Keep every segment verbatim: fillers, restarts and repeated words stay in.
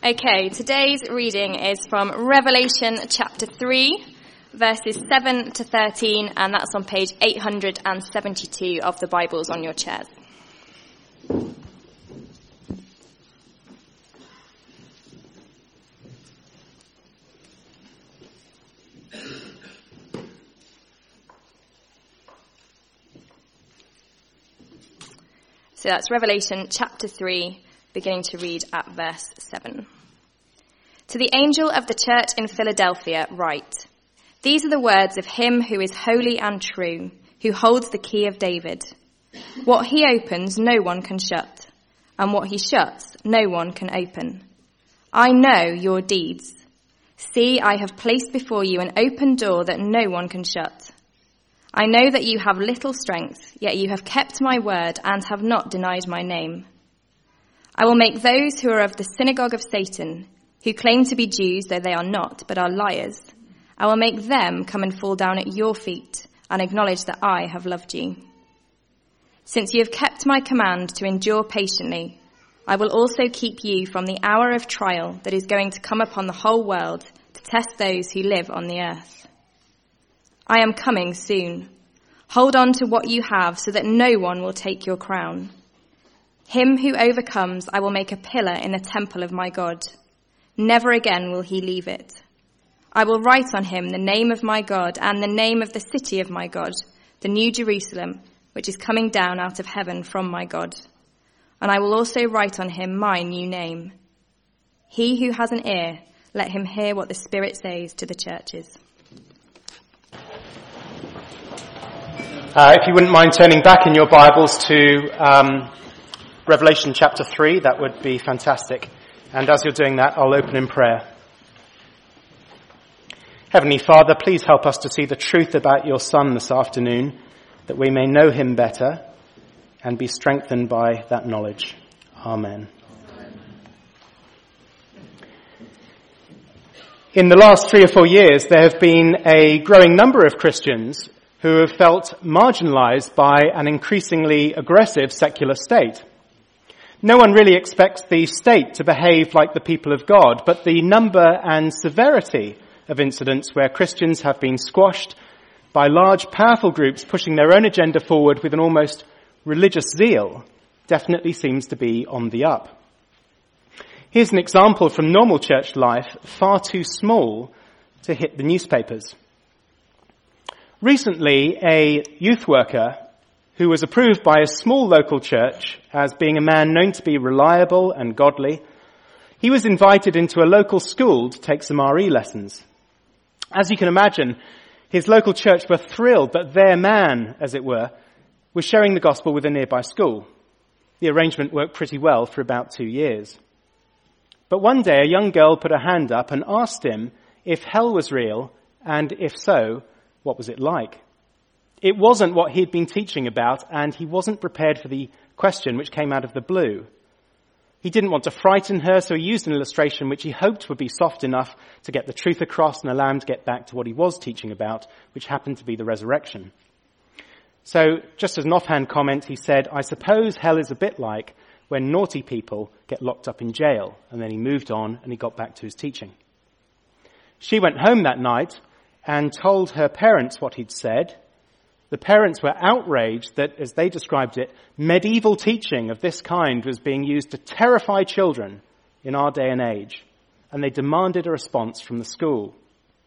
Okay, today's reading is from Revelation chapter three, verses seven to thirteen, and that's on page eight hundred seventy-two of the Bibles on your chairs. So that's Revelation chapter three, beginning to read at verse seven. To the angel of the church in Philadelphia write, "These are the words of him who is holy and true, who holds the key of David. What he opens, no one can shut, and what he shuts, no one can open. I know your deeds. See, I have placed before you an open door that no one can shut. I know that you have little strength, yet you have kept my word and have not denied my name. I will make those who are of the synagogue of Satan, who claim to be Jews though they are not, but are liars, I will make them come and fall down at your feet and acknowledge that I have loved you. Since you have kept my command to endure patiently, I will also keep you from the hour of trial that is going to come upon the whole world to test those who live on the earth. I am coming soon. Hold on to what you have so that no one will take your crown. Him who overcomes, I will make a pillar in the temple of my God. Never again will he leave it. I will write on him the name of my God and the name of the city of my God, the new Jerusalem, which is coming down out of heaven from my God. And I will also write on him my new name. He who has an ear, let him hear what the Spirit says to the churches." Uh, if you wouldn't mind turning back in your Bibles to um, Revelation chapter three, that would be fantastic. And as you're doing that, I'll open in prayer. Heavenly Father, please help us to see the truth about your Son this afternoon, that we may know him better and be strengthened by that knowledge. Amen. In the last three or four years, there have been a growing number of Christians who have felt marginalized by an increasingly aggressive secular state. No one really expects the state to behave like the people of God, but the number and severity of incidents where Christians have been squashed by large, powerful groups pushing their own agenda forward with an almost religious zeal definitely seems to be on the up. Here's an example from normal church life, far too small to hit the newspapers. Recently, a youth worker who was approved by a small local church as being a man known to be reliable and godly, he was invited into a local school to take some R E lessons. As you can imagine, his local church were thrilled that their man, as it were, was sharing the gospel with a nearby school. The arrangement worked pretty well for about two years. But one day a young girl put her hand up and asked him if hell was real, and if so, what was it like? It wasn't what he'd been teaching about, and he wasn't prepared for the question which came out of the blue. He didn't want to frighten her, so he used an illustration which he hoped would be soft enough to get the truth across and allow him to get back to what he was teaching about, which happened to be the resurrection. So, just as an offhand comment, he said, "I suppose hell is a bit like when naughty people get locked up in jail." And then he moved on and he got back to his teaching. She went home that night and told her parents what he'd said. The parents were outraged that, as they described it, medieval teaching of this kind was being used to terrify children in our day and age, and they demanded a response from the school.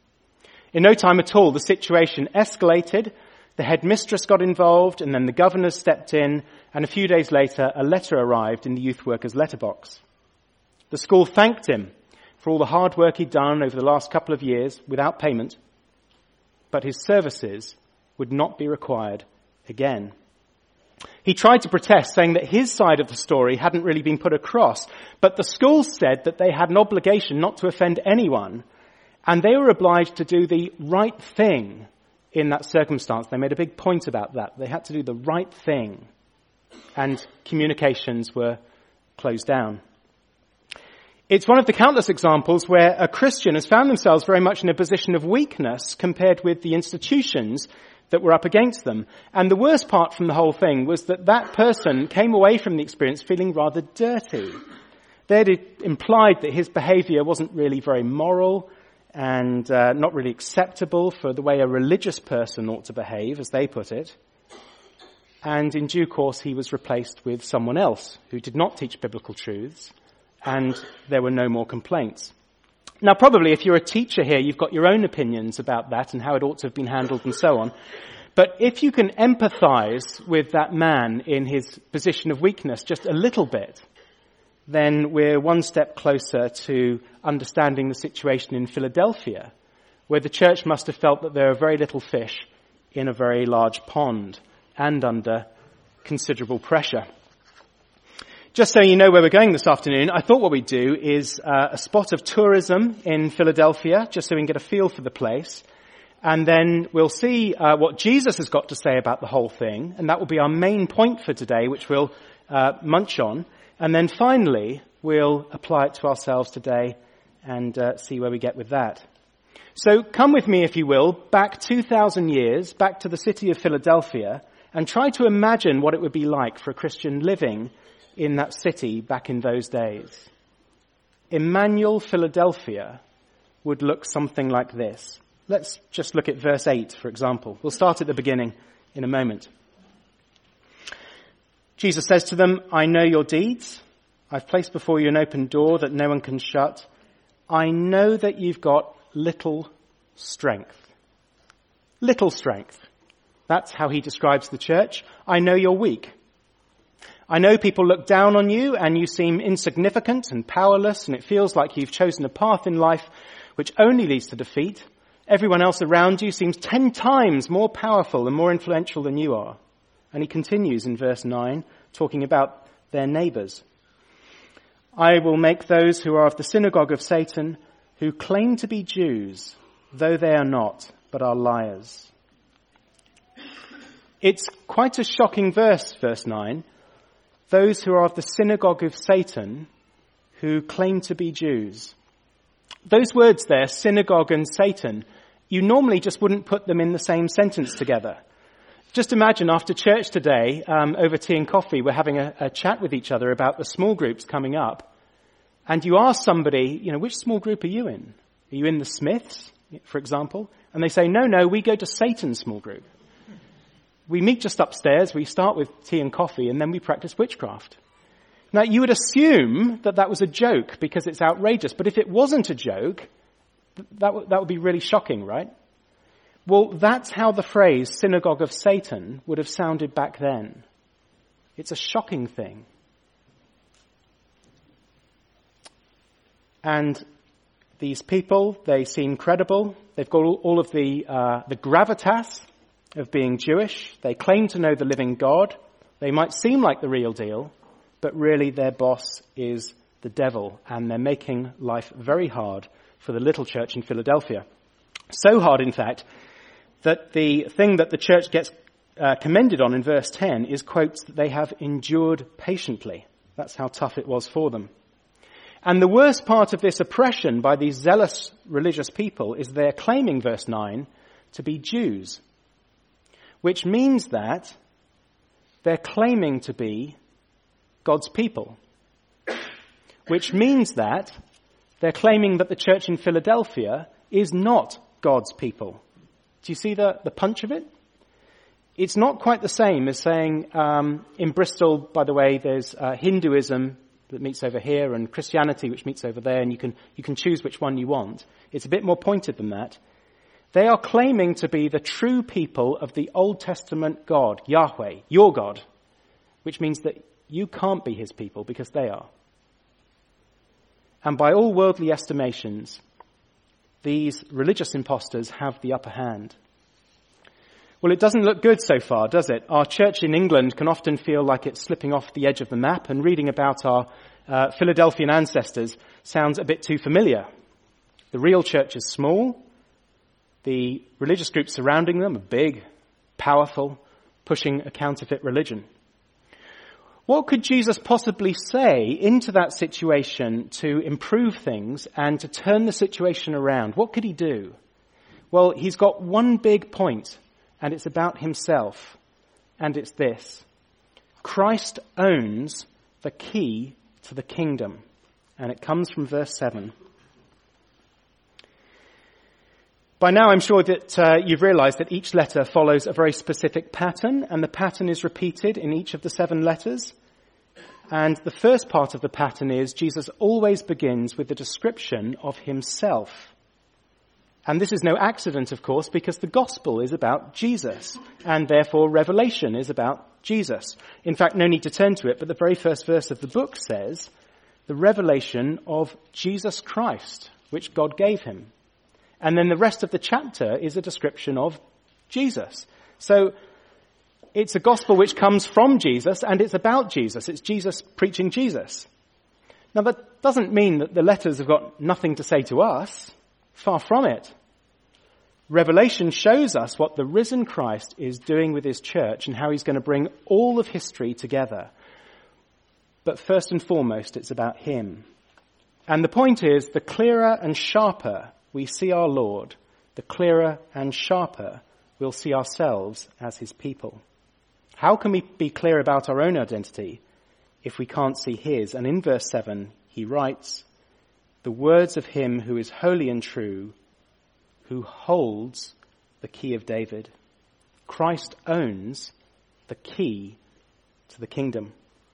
In no time at all, the situation escalated. The headmistress got involved, and then the governor stepped in, and a few days later, a letter arrived in the youth worker's letterbox. The school thanked him for all the hard work he'd done over the last couple of years without payment, but his services would not be required again. He tried to protest, saying that his side of the story hadn't really been put across, but the school said that they had an obligation not to offend anyone, and they were obliged to do the right thing in that circumstance. They made a big point about that. They had to do the right thing, and communications were closed down. It's one of the countless examples where a Christian has found themselves very much in a position of weakness compared with the institutions that were up against them. And the worst part from the whole thing was that that person came away from the experience feeling rather dirty. They'd implied that his behavior wasn't really very moral and uh, not really acceptable for the way a religious person ought to behave, as they put it. And in due course, he was replaced with someone else who did not teach biblical truths, and there were no more complaints. Now, probably if you're a teacher here, you've got your own opinions about that and how it ought to have been handled and so on. But if you can empathize with that man in his position of weakness just a little bit, then we're one step closer to understanding the situation in Philadelphia, where the church must have felt that there are very little fish in a very large pond and under considerable pressure. Just so you know where we're going this afternoon, I thought what we'd do is uh, a spot of tourism in Philadelphia, just so we can get a feel for the place. And then we'll see uh, what Jesus has got to say about the whole thing, and that will be our main point for today, which we'll uh, munch on. And then finally, we'll apply it to ourselves today and uh, see where we get with that. So come with me, if you will, back two thousand years, back to the city of Philadelphia, and try to imagine what it would be like for a Christian living in that city back in those days. Emmanuel, Philadelphia would look something like this. Let's just look at verse eight, for example. We'll start at the beginning in a moment. Jesus says to them, I know your deeds. I've placed before you an open door that no one can shut. I know that you've got little strength. Little strength. That's how he describes the church. I know you're weak. I know people look down on you and you seem insignificant and powerless, and it feels like you've chosen a path in life which only leads to defeat. Everyone else around you seems ten times more powerful and more influential than you are. And he continues in verse nine, talking about their neighbors. I will make those who are of the synagogue of Satan, who claim to be Jews, though they are not, but are liars. It's quite a shocking verse, verse nine. Those who are of the synagogue of Satan, who claim to be Jews. Those words there, synagogue and Satan, you normally just wouldn't put them in the same sentence together. Just imagine after church today, um, over tea and coffee, we're having a, a chat with each other about the small groups coming up. And you ask somebody, you know, which small group are you in? Are you in the Smiths, for example? And they say, no, no, we go to Satan's small group. We meet just upstairs, we start with tea and coffee, and then we practice witchcraft. Now, you would assume that that was a joke because it's outrageous. But if it wasn't a joke, that, w- that would be really shocking, right? Well, that's how the phrase synagogue of Satan would have sounded back then. It's a shocking thing. And these people, they seem credible. They've got all, all of the, uh, the gravitas of being Jewish. They claim to know the living God. They might seem like the real deal, but really their boss is the devil, and they're making life very hard for the little church in Philadelphia. So hard, in fact, that the thing that the church gets uh, commended on in verse ten is, quotes, that they have endured patiently. That's how tough it was for them. And the worst part of this oppression by these zealous religious people is they're claiming, verse nine, to be Jews, which means that they're claiming to be God's people, which means that they're claiming that the church in Philadelphia is not God's people. Do you see the, the punch of it? It's not quite the same as saying um, in Bristol, by the way, there's uh, Hinduism that meets over here and Christianity which meets over there, and you can you can choose which one you want. It's a bit more pointed than that. They are claiming to be the true people of the Old Testament God, Yahweh, your God, which means that you can't be his people because they are. And by all worldly estimations, these religious impostors have the upper hand. Well, it doesn't look good so far, does it? Our church in England can often feel like it's slipping off the edge of the map, and reading about our uh, Philadelphian ancestors sounds a bit too familiar. The real church is small. The religious groups surrounding them are big, powerful, pushing a counterfeit religion. What could Jesus possibly say into that situation to improve things and to turn the situation around? What could he do? Well, he's got one big point, and it's about himself, and it's this. Christ owns the key to the kingdom. and it comes from verse seven. By now I'm sure that uh, you've realized that each letter follows a very specific pattern, and the pattern is repeated in each of the seven letters. And the first part of the pattern is Jesus always begins with a description of himself. And this is no accident, of course, because the gospel is about Jesus, and therefore Revelation is about Jesus. In fact, no need to turn to it, but the very first verse of the book says, the revelation of Jesus Christ, which God gave him. And then the rest of the chapter is a description of Jesus. So it's a gospel which comes from Jesus, and it's about Jesus. It's Jesus preaching Jesus. Now, that doesn't mean that the letters have got nothing to say to us. Far from it. Revelation shows us what the risen Christ is doing with his church and how he's going to bring all of history together. But first and foremost, it's about him. And the point is, the clearer and sharper we see our Lord, the clearer and sharper we'll see ourselves as his people. How can we be clear about our own identity if we can't see his? And in verse seven, he writes, the words of him who is holy and true, who holds the key of David. Christ owns the key to the kingdom.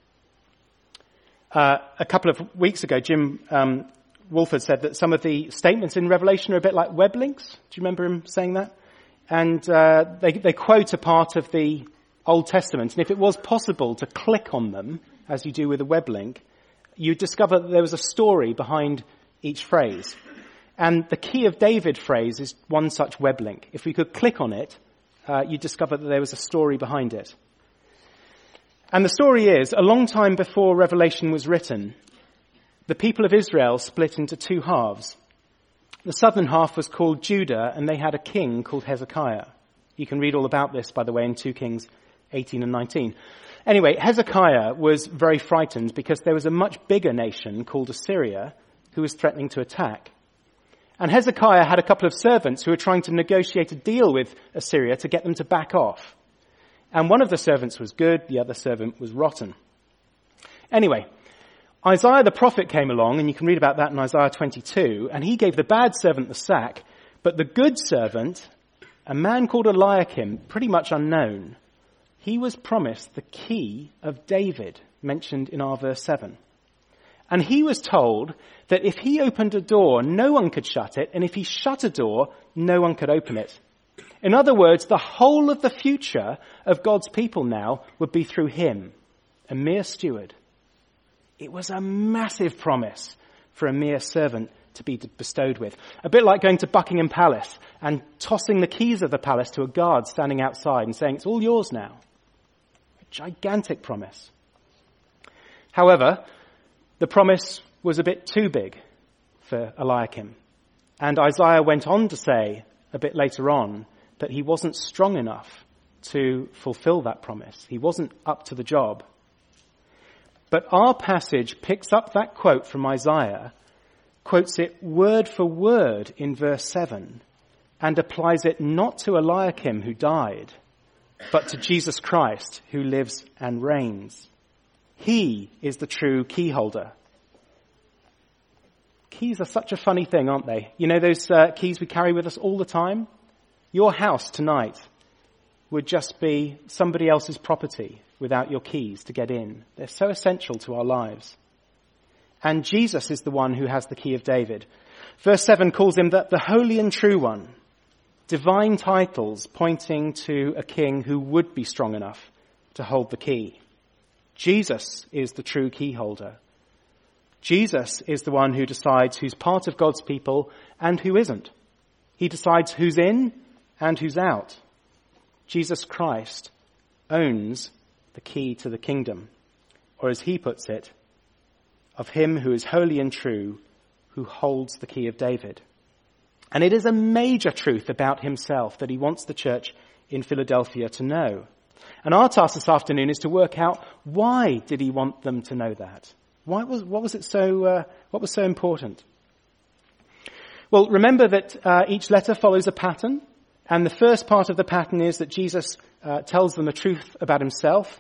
Uh, a couple of weeks ago, Jim um, Wolford said that some of the statements in Revelation are a bit like web links. Do you remember him saying that? And uh, they, they quote a part of the Old Testament. And if it was possible to click on them, as you do with a web link, you'd discover that there was a story behind each phrase. And the key of David phrase is one such web link. If we could click on it, uh, you'd discover that there was a story behind it. And the story is, a long time before Revelation was written, the people of Israel split into two halves. The southern half was called Judah, and they had a king called Hezekiah. You can read all about this, by the way, in two Kings eighteen and nineteen. Anyway, Hezekiah was very frightened because there was a much bigger nation called Assyria who was threatening to attack. And Hezekiah had a couple of servants who were trying to negotiate a deal with Assyria to get them to back off. And one of the servants was good, the other servant was rotten. Anyway, Isaiah the prophet came along, and you can read about that in Isaiah twenty-two, and he gave the bad servant the sack, but the good servant, a man called Eliakim, pretty much unknown, he was promised the key of David, mentioned in our verse seven. And he was told that if he opened a door, no one could shut it, and if he shut a door, no one could open it. In other words, the whole of the future of God's people now would be through him, a mere steward. It was a massive promise for a mere servant to be bestowed with. A bit like going to Buckingham Palace and tossing the keys of the palace to a guard standing outside and saying, it's all yours now. A gigantic promise. However, the promise was a bit too big for Eliakim. And Isaiah went on to say a bit later on that he wasn't strong enough to fulfill that promise. He wasn't up to the job. But our passage picks up that quote from Isaiah, quotes it word for word in verse seven, and applies it not to Eliakim who died, but to Jesus Christ who lives and reigns. He is the true key holder. Keys are such a funny thing, aren't they? You know those uh, keys we carry with us all the time? Your house tonight would just be somebody else's property without your keys to get in. They're so essential to our lives. And Jesus is the one who has the key of David. Verse seven calls him the, the holy and true one. Divine titles pointing to a king who would be strong enough to hold the key. Jesus is the true key holder. Jesus is the one who decides who's part of God's people and who isn't. He decides who's in and who's out. Jesus Christ owns the key to the kingdom, or as he puts it, of him who is holy and true, who holds the key of David. And it is a major truth about himself that he wants the church in Philadelphia to know. And our task this afternoon is to work out, why did he want them to know that? Why was, what was it so, uh, what was so important? Well, remember that uh, each letter follows a pattern. And the first part of the pattern is that Jesus uh, tells them the truth about himself.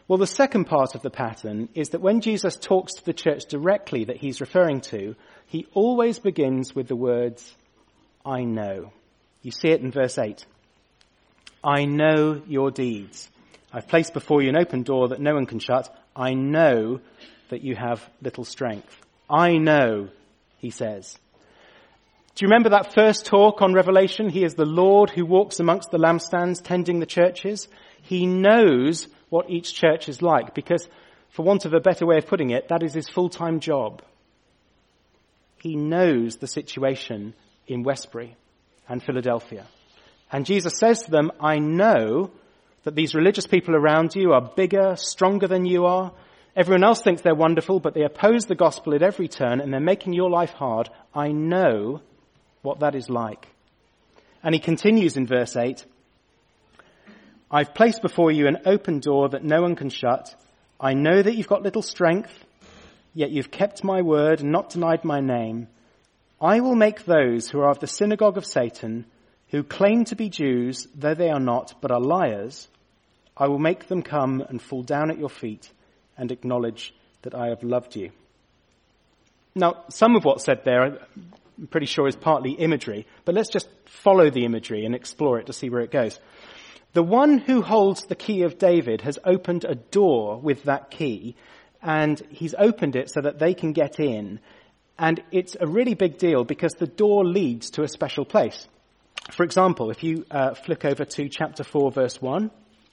Well, the second part of the pattern is that when Jesus talks to the church directly that he's referring to, he always begins with the words, I know. You see it in verse eight. I know your deeds. I've placed before you an open door that no one can shut. I know that you have little strength. I know, he says. Do you remember that first talk on Revelation? He is the Lord who walks amongst the lampstands, tending the churches. He knows what each church is like because, for want of a better way of putting it, that is his full-time job. He knows the situation in Westbury and Philadelphia. And Jesus says to them, I know that these religious people around you are bigger, stronger than you are. Everyone else thinks they're wonderful, but they oppose the gospel at every turn and they're making your life hard. I know what that is like. And he continues in verse eight, I've placed before you an open door that no one can shut. I know that you've got little strength, yet you've kept my word and not denied my name. I will make those who are of the synagogue of Satan, who claim to be Jews, though they are not, but are liars, I will make them come and fall down at your feet and acknowledge that I have loved you. Now, some of what's said there, I'm pretty sure is partly imagery, but let's just follow the imagery and explore it to see where it goes. The one who holds the key of David has opened a door with that key, and he's opened it so that they can get in. And it's a really big deal because the door leads to a special place. For example, if you uh, flick over to chapter four, verse one,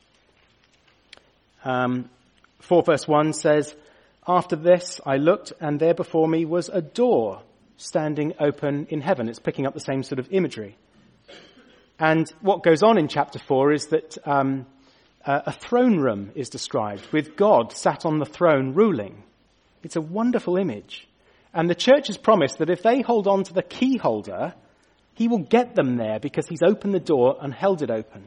um, four verse one says, after this I looked, and there before me was a door standing open in heaven. It's picking up the same sort of imagery. And what goes on in chapter four is that um, uh, a throne room is described with God sat on the throne ruling. It's a wonderful image. And the church has promised that if they hold on to the key holder, he will get them there because he's opened the door and held it open.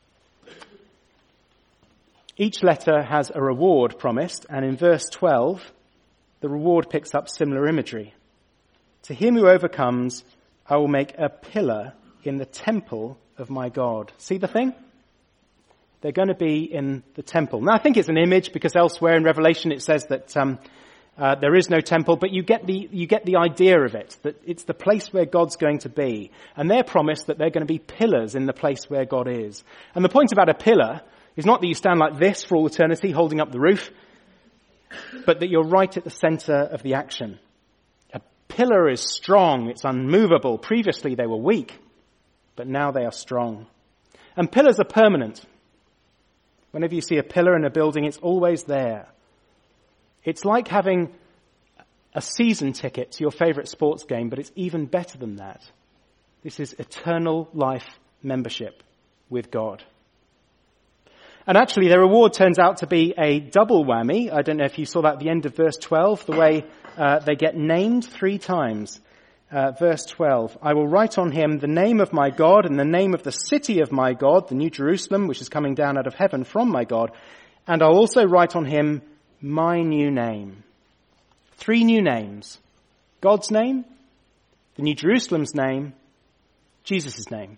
Each letter has a reward promised, and in verse twelve, the reward picks up similar imagery. To him who overcomes, I will make a pillar in the temple of my God. See the thing? They're going to be in the temple. Now, I think it's an image because elsewhere in Revelation it says that um, uh, there is no temple, but you get the you get the idea of it, that it's the place where God's going to be. And they're promised that they're going to be pillars in the place where God is. And the point about a pillar is not that you stand like this for all eternity holding up the roof, but that you're right at the center of the action. A pillar is strong, it's unmovable. Previously they were weak, but now they are strong. And pillars are permanent. Whenever you see a pillar in a building, it's always there. It's like having a season ticket to your favorite sports game, but it's even better than that. This is eternal life membership with God. And actually, their reward turns out to be a double whammy. I don't know if you saw that at the end of verse twelve, the way uh, they get named three times. Uh, verse twelve, I will write on him the name of my God and the name of the city of my God, the New Jerusalem, which is coming down out of heaven from my God. And I'll also write on him my new name. Three new names. God's name, the New Jerusalem's name, Jesus' name.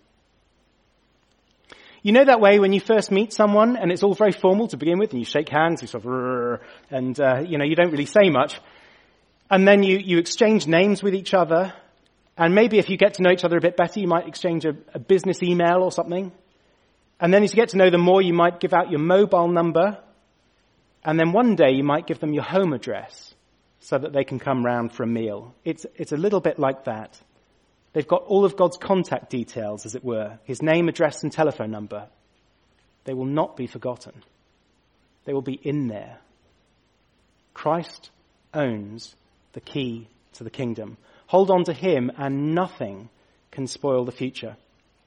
You know that way when you first meet someone and it's all very formal to begin with and you shake hands, you sort of, and, uh, you know, you don't really say much. And then you, you exchange names with each other. And maybe if you get to know each other a bit better, you might exchange a, a business email or something. And then as you get to know them more, you might give out your mobile number. And then one day you might give them your home address so that they can come round for a meal. It's, it's a little bit like that. They've got all of God's contact details, as it were, his name, address, and telephone number. They will not be forgotten. They will be in there. Christ owns the key to the kingdom. Hold on to him and nothing can spoil the future.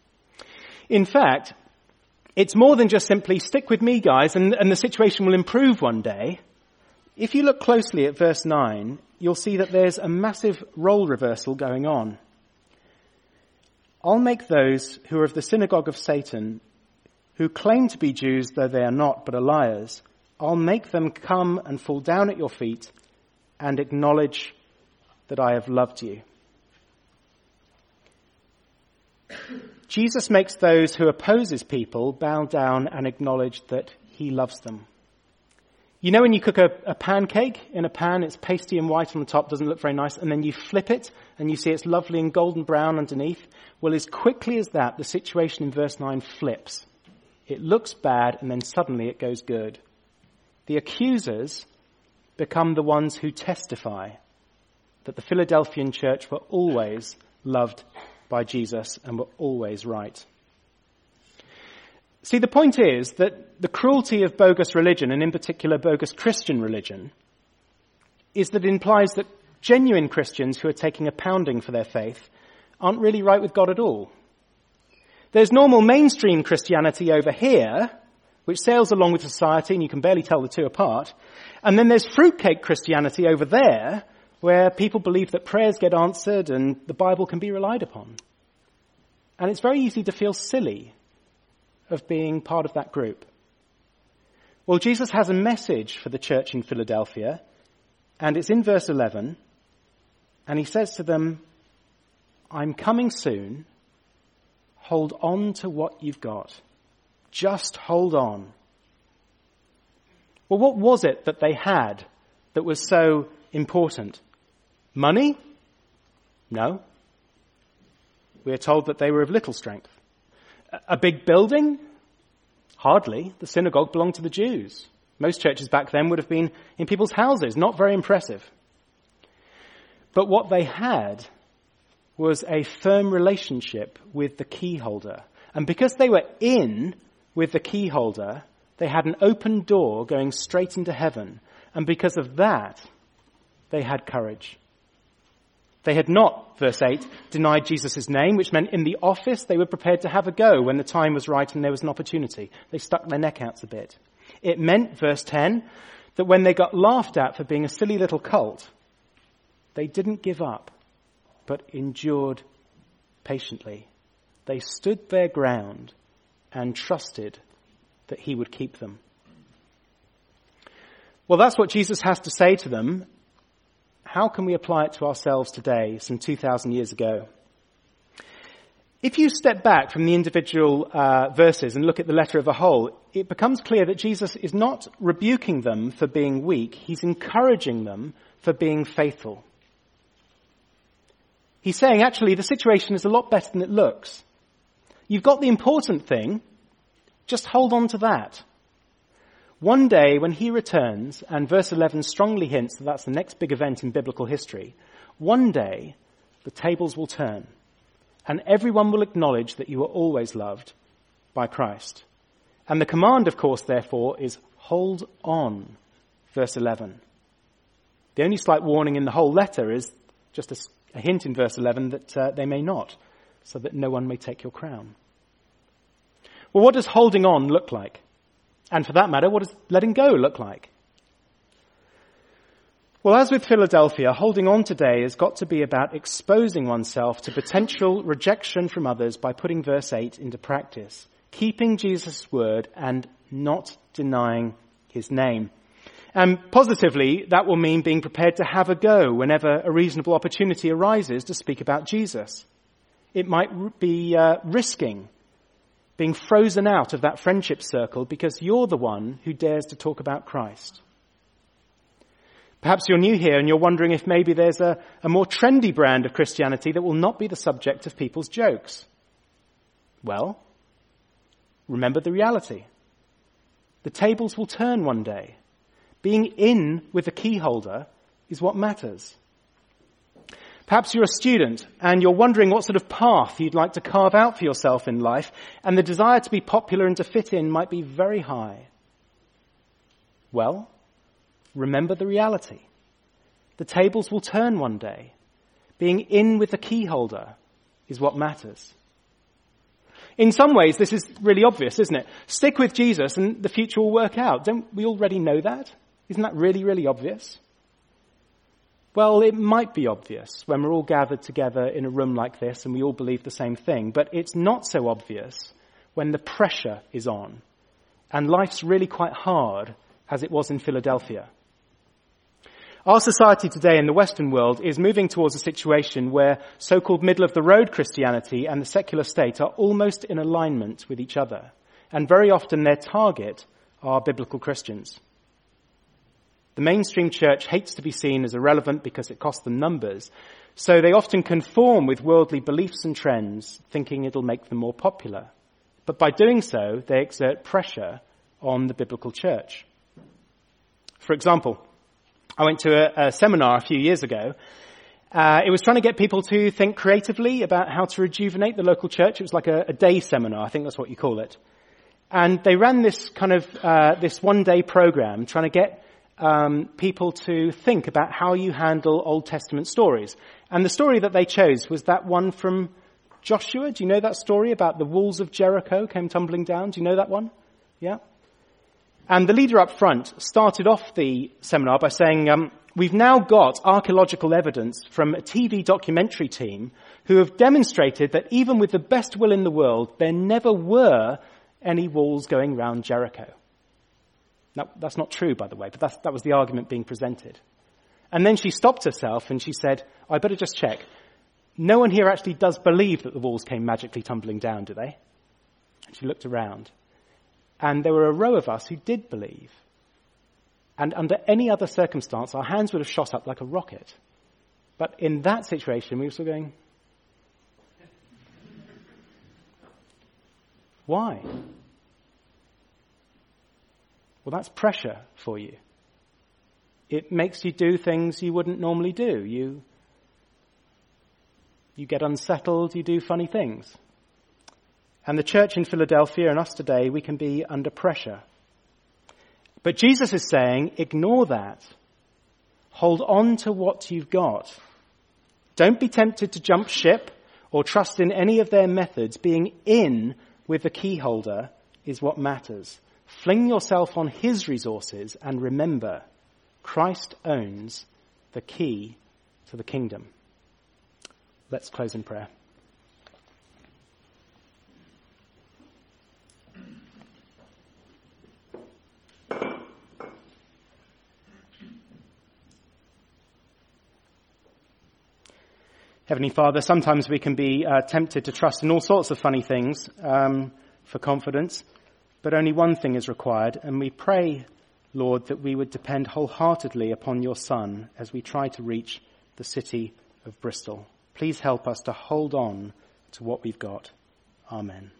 In fact, it's more than just simply stick with me, guys, and, and the situation will improve one day. If you look closely at verse nine, you'll see that there's a massive role reversal going on. I'll make those who are of the synagogue of Satan, who claim to be Jews, though they are not, but are liars, I'll make them come and fall down at your feet and acknowledge that I have loved you. Jesus makes those who oppose his people bow down and acknowledge that he loves them. You know when you cook a, a pancake in a pan, it's pasty and white on the top, doesn't look very nice, and then you flip it and you see it's lovely and golden brown underneath? Well, as quickly as that, the situation in verse nine flips. It looks bad and then suddenly it goes good. The accusers become the ones who testify that the Philadelphian church were always loved by Jesus and were always right. See, the point is that the cruelty of bogus religion, and in particular bogus Christian religion, is that it implies that genuine Christians who are taking a pounding for their faith aren't really right with God at all. There's normal mainstream Christianity over here, which sails along with society, and you can barely tell the two apart. And then there's fruitcake Christianity over there, where people believe that prayers get answered and the Bible can be relied upon. And it's very easy to feel silly of being part of that group. Well, Jesus has a message for the church in Philadelphia, and it's in verse eleven, and he says to them, I'm coming soon. Hold on to what you've got. Just hold on. Well, what was it that they had that was so important? Money? No. We are told that they were of little strength. A big building? Hardly. The synagogue belonged to the Jews. Most churches back then would have been in people's houses. Not very impressive. But what they had was a firm relationship with the key holder. And because they were in with the key holder, they had an open door going straight into heaven. And because of that, they had courage. They had not, verse eight, denied Jesus' name, which meant in the office they were prepared to have a go when the time was right and there was an opportunity. They stuck their neck out a bit. It meant, verse ten, that when they got laughed at for being a silly little cult, they didn't give up, but endured patiently. They stood their ground and trusted that he would keep them. Well, that's what Jesus has to say to them. How can we apply it to ourselves today, some two thousand years ago? If you step back from the individual uh, verses and look at the letter as a whole, it becomes clear that Jesus is not rebuking them for being weak. He's encouraging them for being faithful. He's saying, actually, the situation is a lot better than it looks. You've got the important thing. Just hold on to that. One day when he returns, and verse eleven strongly hints that that's the next big event in biblical history, one day the tables will turn and everyone will acknowledge that you were always loved by Christ. And the command, of course, therefore, is hold on, verse eleven. The only slight warning in the whole letter is just a, a hint in verse eleven that uh, they may not, so that no one may take your crown. Well, what does holding on look like? And for that matter, what does letting go look like? Well, as with Philadelphia, holding on today has got to be about exposing oneself to potential rejection from others by putting verse eight into practice, keeping Jesus' word and not denying his name. And positively, that will mean being prepared to have a go whenever a reasonable opportunity arises to speak about Jesus. It might be uh, risking being frozen out of that friendship circle because you're the one who dares to talk about Christ. Perhaps you're new here and you're wondering if maybe there's a, a more trendy brand of Christianity that will not be the subject of people's jokes. Well, remember the reality. The tables will turn one day. Being in with the key holder is what matters. Perhaps you're a student and you're wondering what sort of path you'd like to carve out for yourself in life, and the desire to be popular and to fit in might be very high. Well, remember the reality. The tables will turn one day. Being in with the key holder is what matters. In some ways, this is really obvious, isn't it? Stick with Jesus and the future will work out. Don't we already know that? Isn't that really, really obvious? Well, it might be obvious when we're all gathered together in a room like this and we all believe the same thing, but it's not so obvious when the pressure is on and life's really quite hard, as it was in Philadelphia. Our society today in the Western world is moving towards a situation where so-called middle-of-the-road Christianity and the secular state are almost in alignment with each other, and very often their target are biblical Christians. The mainstream church hates to be seen as irrelevant because it costs them numbers. So they often conform with worldly beliefs and trends, thinking it'll make them more popular. But by doing so, they exert pressure on the biblical church. For example, I went to a, a seminar a few years ago. Uh, it was trying to get people to think creatively about how to rejuvenate the local church. It was like a, a day seminar. I think that's what you call it. And they ran this kind of, uh, this one day program trying to get um, people to think about how you handle Old Testament stories. And the story that they chose was that one from Joshua. Do you know that story about the walls of Jericho came tumbling down? Do you know that one? Yeah? And the leader up front started off the seminar by saying, um, we've now got archaeological evidence from a T V documentary team who have demonstrated that even with the best will in the world, there never were any walls going round Jericho. Now, that's not true, by the way, but that's, that was the argument being presented. And then she stopped herself and she said, I better just check. No one here actually does believe that the walls came magically tumbling down, do they? And she looked around. And there were a row of us who did believe. And under any other circumstance, our hands would have shot up like a rocket. But in that situation, we were still going, why? Well, that's pressure for you. It makes you do things you wouldn't normally do. You, you get unsettled, you do funny things. And the church in Philadelphia and us today, we can be under pressure. But Jesus is saying, ignore that. Hold on to what you've got. Don't be tempted to jump ship or trust in any of their methods. Being in with the key holder is what matters. Fling yourself on his resources and remember, Christ owns the key to the kingdom. Let's close in prayer. Heavenly Father, sometimes we can be uh, tempted to trust in all sorts of funny things um, for confidence, but only one thing is required, and we pray, Lord, that we would depend wholeheartedly upon your Son as we try to reach the city of Bristol. Please help us to hold on to what we've got. Amen.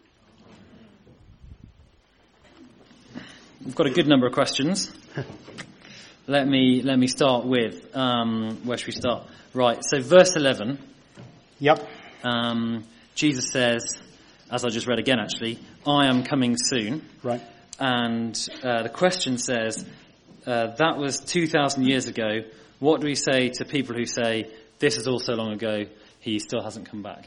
We've got a good number of questions. let me let me start with, um, where should we start? Right, so verse eleven. Yep. Um, Jesus says, as I just read again actually, I am coming soon. Right. And uh, the question says, uh, that was two thousand years ago. What do we say to people who say, this is all so long ago, he still hasn't come back?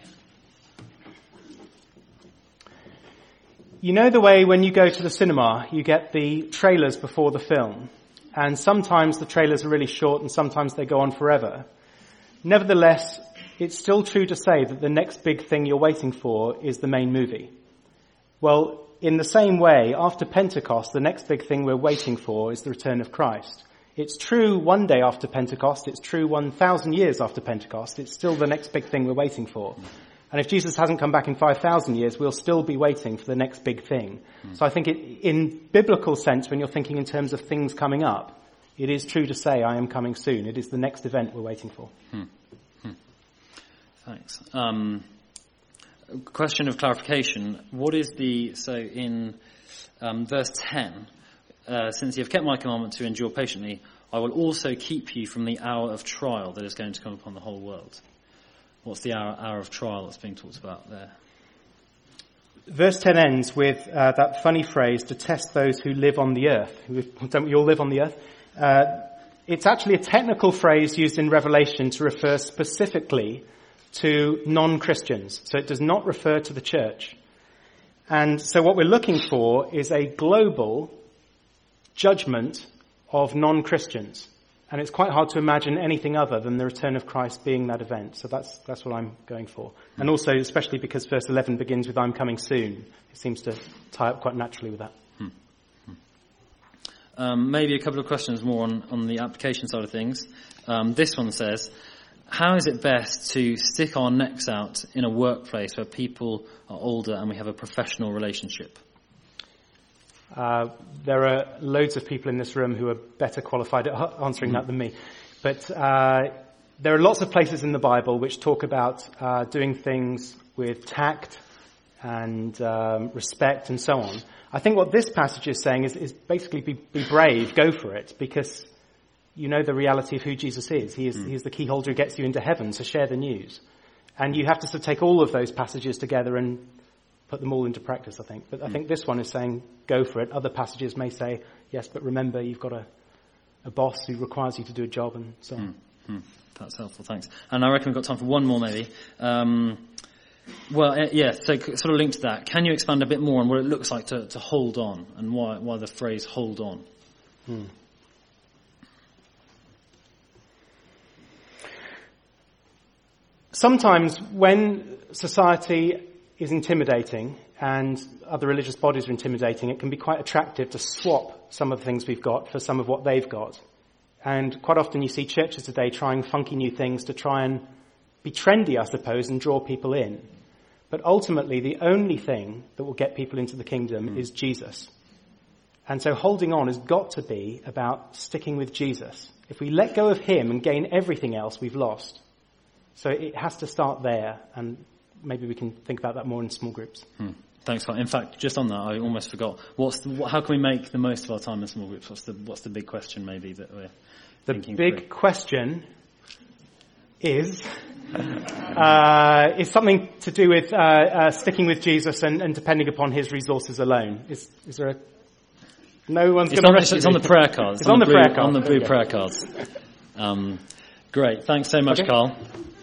You know the way when you go to the cinema, you get the trailers before the film. And sometimes the trailers are really short and sometimes they go on forever. Nevertheless, it's still true to say that the next big thing you're waiting for is the main movie. Well, in the same way, after Pentecost, the next big thing we're waiting for is the return of Christ. It's true one day after Pentecost. It's true one thousand years after Pentecost. It's still the next big thing we're waiting for. And if Jesus hasn't come back in five thousand years, we'll still be waiting for the next big thing. Mm. So I think it, in biblical sense, when you're thinking in terms of things coming up, it is true to say, I am coming soon. It is the next event we're waiting for. Hmm. Hmm. Thanks. Um, question of clarification. What is the, so in um, verse ten, uh, since you have kept my commandment to endure patiently, I will also keep you from the hour of trial that is going to come upon the whole world. What's the hour, hour of trial that's being talked about there? Verse ten ends with uh, that funny phrase, to test those who live on the earth. Don't we all live on the earth? Uh, it's actually a technical phrase used in Revelation to refer specifically to non-Christians. So it does not refer to the church. And so what we're looking for is a global judgment of non-Christians. And it's quite hard to imagine anything other than the return of Christ being that event. So that's that's what I'm going for. And also, especially because verse eleven begins with I'm coming soon, it seems to tie up quite naturally with that. Hmm. Hmm. Um, maybe a couple of questions more on, on the application side of things. Um, this one says, how is it best to stick our necks out in a workplace where people are older and we have a professional relationship? Uh, there are loads of people in this room who are better qualified at answering mm-hmm. that than me. But uh, there are lots of places in the Bible which talk about uh, doing things with tact and um, respect and so on. I think what this passage is saying is, is basically be, be brave, go for it, because you know the reality of who Jesus is. He is mm. he is the key holder who gets you into heaven, so share the news. And you have to sort of take all of those passages together and put them all into practice, I think. But I mm. think this one is saying, go for it. Other passages may say, yes, but remember, you've got a, a boss who requires you to do a job and so on. Mm. Mm. That's helpful, thanks. And I reckon we've got time for one more, maybe. Um, well, uh, yeah, so sort of linked to that. Can you expand a bit more on what it looks like to, to hold on and why, why the phrase hold on? Mm. Sometimes when society is intimidating and other religious bodies are intimidating, it can be quite attractive to swap some of the things we've got for some of what they've got. And quite often you see churches today trying funky new things to try and be trendy, I suppose, and draw people in. But ultimately, the only thing that will get people into the kingdom mm. is Jesus. And so holding on has got to be about sticking with Jesus. If we let go of him and gain everything else, we've lost. So it has to start there, and maybe we can think about that more in small groups. Hmm. Thanks. In fact, just on that, I almost forgot. What's the, what, how can we make the most of our time in small groups? What's the what's the big question maybe that we're the thinking big through? question is uh, is something to do with uh, uh, sticking with Jesus and, and depending upon his resources alone. Is is there a no one's going to rescue It's on the prayer cards. It's on, on the, the blue, prayer cards. On the blue prayer cards. Um, great. Thanks so much, okay. Carl.